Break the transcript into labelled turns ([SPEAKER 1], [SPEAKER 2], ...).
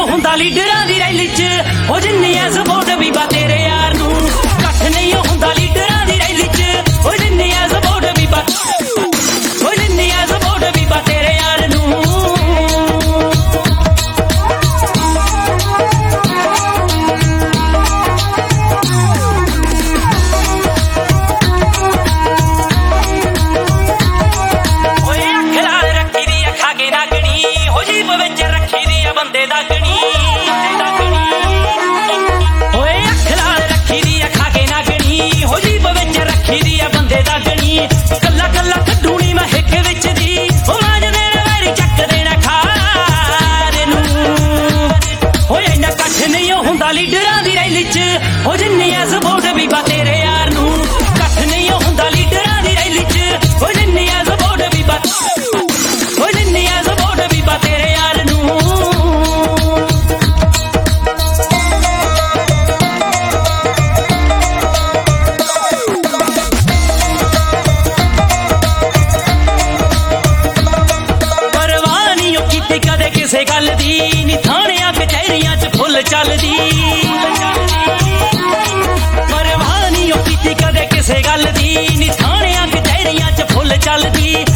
[SPEAKER 1] ਹੁੰਦਾ ਲੀਡਰਾਂ ਦੀ ਰੈਲੀ 'ਚ ਉਹ ਜਿੰਨੀ ਐ ਸਪੋਰਟ ਬੀਬਾ ਤੇਰੇ ਯਾਰ ਨੂੰ ਇਕੱਠ ਨਹੀਂ ਹੁੰਦਾ ਲੀਡਰਾਂ ਦੀ ਰੈਲੀ 'ਚ ਉਹ ਜਿੰਨੀ ਐ ਸਪੋਰਟ ਬੀਬਾ ਉਹ ਜਿੰਨੀ ਐ ਸਪੋਰਟ ਬੀਬਾ ਤੇਰੇ ਯਾਰ ਨੂੰ ਬੰਦੇ ਦਾ ਗਣੀ ਓਏ ਅੱਖ ਲਾਲ ਰੱਖੀ ਦੀ ਆ ਖਾ ਕੇ ਨਾ ਗਣੀ ਹੋ ਜੀਬ ਵਿੱਚ ਰੱਖੀ ਦੀ ਆ ਬੰਦੇ ਦਾ ਗਣੀ ਕੱਲਾ ਕੱਲਾ ਕੱਢੂਣੀ ਮੈਂ ਹਿੱਕ ਵਿੱਚ ਦੀ ਉਹ ਮਾਜ ਦੇਣਾ ਵੈਰੀ ਚੱਕ ਦੇਣਾ ਖਾਰ ਨੂੰ ਓਏ ਇੰਨਾ ਇਕੱਠ ਨਹੀਂ ਹੁੰਦਾ ਲੀਡਰਾਂ ਦੀ ਰੈਲੀ 'ਚ ਉਹ ਜਿੰਨੀ ਐ ਸਪੋਰਟ ਬੀਬਾ ਤੇਰੇ ਯਾਰ ਨੂੰ ਇਕੱਠ ਨਹੀਂ ਹੁੰਦਾ ਲੀਡਰਾਂ ਦੀ ਰੈਲੀ 'ਚ ਉਹ ਜਿੰਨੀ ਐ ਸਪੋਰਟ ਬੀਬਾ ਉਹ ਜਿੰਨੀ ਐ ਸਪੋਰਟ ਬੀਬਾ ਤੇਰੇ ਯਾਰ ਨੂੰ ਕਦੇ ਕਿਸੇ ਗੱਲ ਦੀ ਨੀ ਥਾਣਿਆਂ ਕਚਹਿਰੀਆਂ 'ਚ ਫੁੱਲ ਚੱਲਦੀ ਪਰਵਾਹ ਨੀ ਉਹ ਕੀਤੀ ਕਦੇ ਕਿਸੇ ਗੱਲ ਦੀ ਨੀ ਥਾਣਿਆਂ ਕਚਹਿਰੀਆਂ 'ਚ ਫੁੱਲ ਚੱਲਦੀ